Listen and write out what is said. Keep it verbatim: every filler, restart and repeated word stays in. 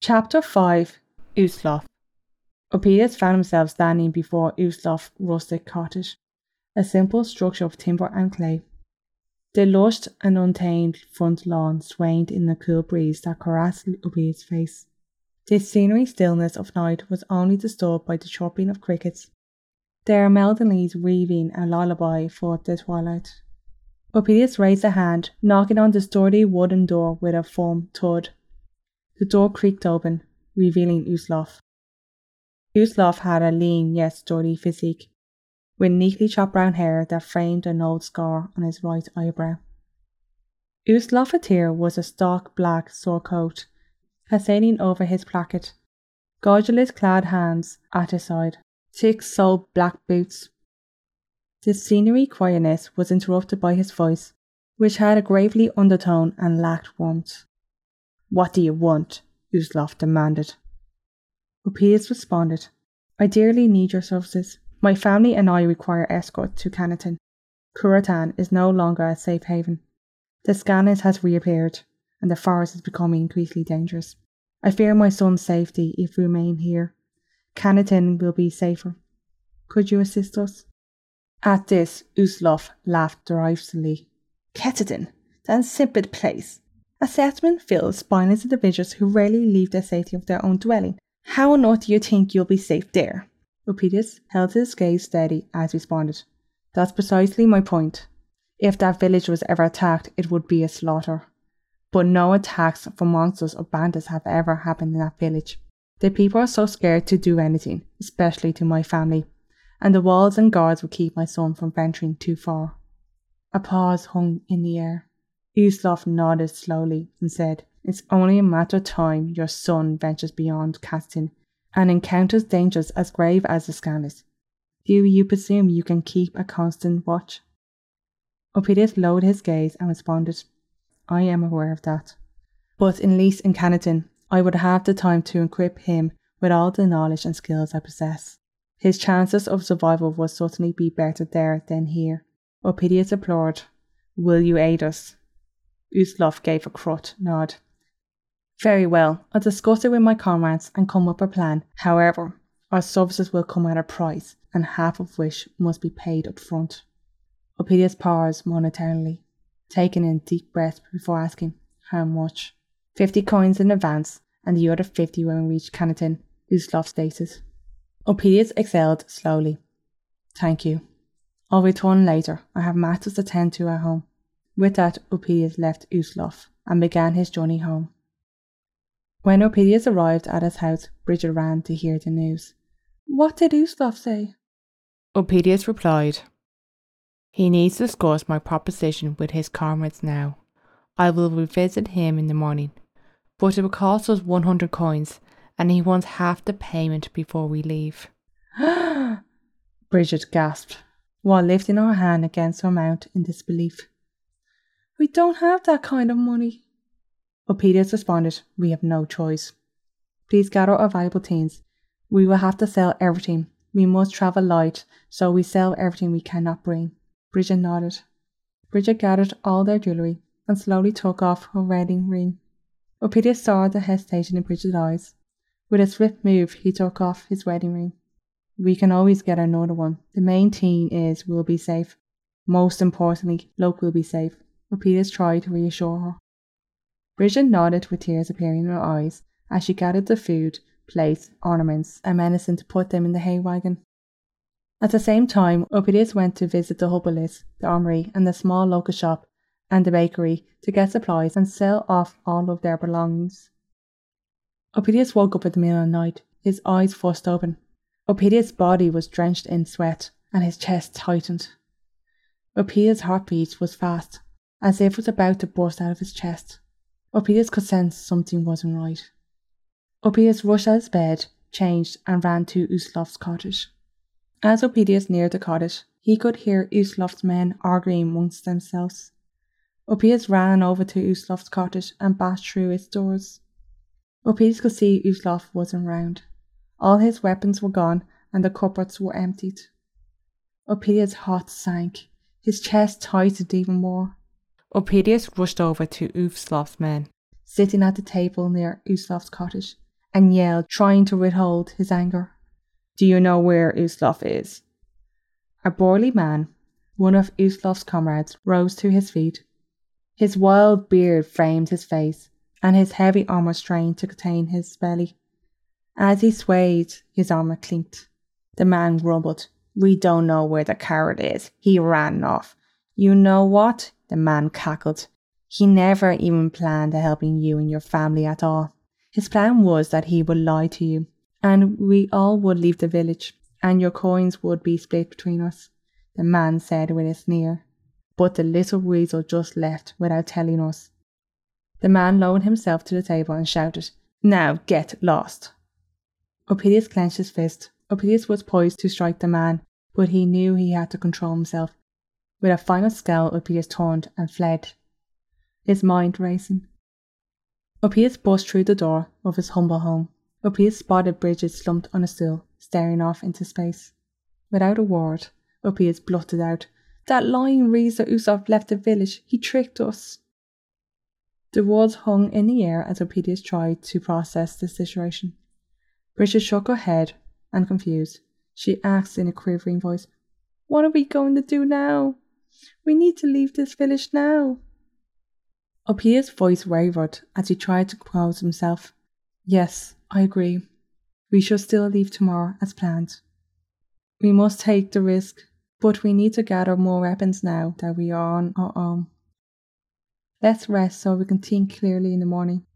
Chapter five. Uslof. Opedius found himself standing before Uslof's rustic cottage, a simple structure of timber and clay. The lush and untamed front lawn swayed in the cool breeze that caressed Opedius' face. The scenery stillness of night was only disturbed by the chirping of crickets, their melodies weaving a lullaby for the twilight. Opedius raised a hand, knocking on the sturdy wooden door with a firm thud. The door creaked open, revealing Uslof. Uslof had a lean yet sturdy physique, with neatly chopped brown hair that framed an old scar on his right eyebrow. Uslof attire was a stark black surcoat, cascading over his placket, gaudily clad hands at his side, thick-soled black boots. The scenery quietness was interrupted by his voice, which had a gravely undertone and lacked warmth. "What do you want?" Uslof demanded. Opedius responded, "I dearly need your services. My family and I require escort to Canatin. Curatan is no longer a safe haven. The Scannis has reappeared, and the forest is becoming increasingly dangerous. I fear my son's safety if we remain here. Canatin will be safer. Could you assist us?" At this, Uslof laughed derisively. "Canatin, that insipid place. A settlement filled with spineless individuals who rarely leave the safety of their own dwelling. How on earth do you think you'll be safe there?" Opedius held his gaze steady as responded, "That's precisely my point. If that village was ever attacked, it would be a slaughter. But no attacks from monsters or bandits have ever happened in that village. The people are so scared to do anything, especially to my family, and the walls and guards will keep my son from venturing too far." A pause hung in the air. Uslof nodded slowly and said, "It's only a matter of time your son ventures beyond Canatin and encounters dangers as grave as the Scannis. Do you presume you can keep a constant watch?" Opedius lowered his gaze and responded, "I am aware of that. But at least in Canatin, I would have the time to equip him with all the knowledge and skills I possess. His chances of survival will certainly be better there than here." Opedius implored, "Will you aid us?" Uslof gave a curt nod. "Very well, I'll discuss it with my comrades and come up with a plan. However, our services will come at a price, and half of which must be paid up front." Opedius paused momentarily, taking in deep breaths before asking, "How much?" Fifty coins in advance, and the other fifty when we reach Canatin," Uslof stated. Opedius exhaled slowly. "Thank you. I'll return later. I have matters to attend to at home." With that, Opedius left Uslof and began his journey home. When Opedius arrived at his house, Bridget ran to hear the news. "What did Uslof say?" Opedius replied, "He needs to discuss my proposition with his comrades now. I will revisit him in the morning, but it will cost us one hundred coins, and he wants half the payment before we leave." Bridget gasped, while lifting her hand against her mouth in disbelief. "We don't have that kind of money." Opedius responded, "We have no choice. Please gather our valuable things. We will have to sell everything. We must travel light, so we sell everything we cannot bring." Bridget nodded. Bridget gathered all their jewellery and slowly took off her wedding ring. Opedius saw the hesitation in Bridget's eyes. With a swift move, he took off his wedding ring. "We can always get another one. The main thing is we'll be safe. Most importantly, Luke will be safe." Opedius tried to reassure her. Bridget nodded with tears appearing in her eyes as she gathered the food, plates, ornaments, and medicine to put them in the hay wagon. At the same time, Opedius went to visit the herbalist, the armoury, and the small local shop and the bakery to get supplies and sell off all of their belongings. Opedius woke up at the middle of the night, his eyes forced open. Opedius' body was drenched in sweat, and his chest tightened. Opedius' heartbeat was fast, as if it was about to burst out of his chest. Opedius could sense something wasn't right. Opedius rushed out of his bed, changed, and ran to Uslof's cottage. As Opedius neared the cottage, he could hear Uslof's men arguing amongst themselves. Opedius ran over to Uslof's cottage and bashed through its doors. Opedius could see Uslof wasn't round. All his weapons were gone, and the cupboards were emptied. Opedius' heart sank. His chest tightened even more. Opedius rushed over to Uslof's men, sitting at the table near Uslof's cottage, and yelled, trying to withhold his anger. Do you know where Uslof is? A burly man, one of Uslof's comrades, rose to his feet. His wild beard framed his face, and his heavy armour strained to contain his belly. As he swayed, his armour clinked. The man grumbled, We don't know where the coward is. He ran off. You know what? The man cackled. He never even planned on helping you and your family at all. His plan was that he would lie to you, and we all would leave the village, and your coins would be split between us, the man said with a sneer. But the little weasel just left without telling us. The man lowered himself to the table and shouted, Now get lost. Opilius clenched his fist. Opilius was poised to strike the man, but he knew he had to control himself. With a final scowl, Opilius turned and fled, his mind racing. Opilius burst through the door of his humble home. Opilius spotted Bridget slumped on a stool, staring off into space. Without a word, Opilius blurted out, That lying reads that Uslof left the village. He tricked us. The words hung in the air as Opilius tried to process the situation. Bridget shook her head and confused. She asked in a quivering voice, What are we going to do now? We need to leave this village now. Opilius' voice wavered as he tried to compose himself. Yes, I agree. We should still leave tomorrow as planned. We must take the risk, but we need to gather more weapons now that we are on our own. Let's rest so we can think clearly in the morning.